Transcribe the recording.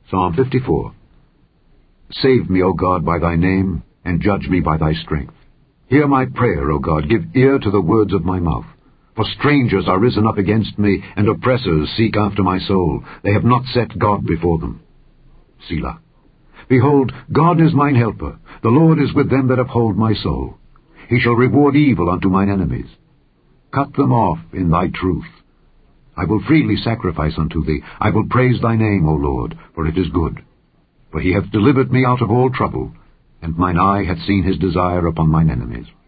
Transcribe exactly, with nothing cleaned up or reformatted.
Psalm fifty-four. Save me, O God, by thy name, and judge me by thy strength. Hear my prayer, O God, give ear to the words of my mouth. For strangers are risen up against me, and oppressors seek after my soul. They have not set God before them. Selah. Behold, God is mine helper. The Lord is with them that uphold my soul. He shall reward evil unto mine enemies. Cut them off in thy truth. I will freely sacrifice unto thee. I will praise thy name, O Lord, for it is good. For he hath delivered me out of all trouble, and mine eye hath seen his desire upon mine enemies.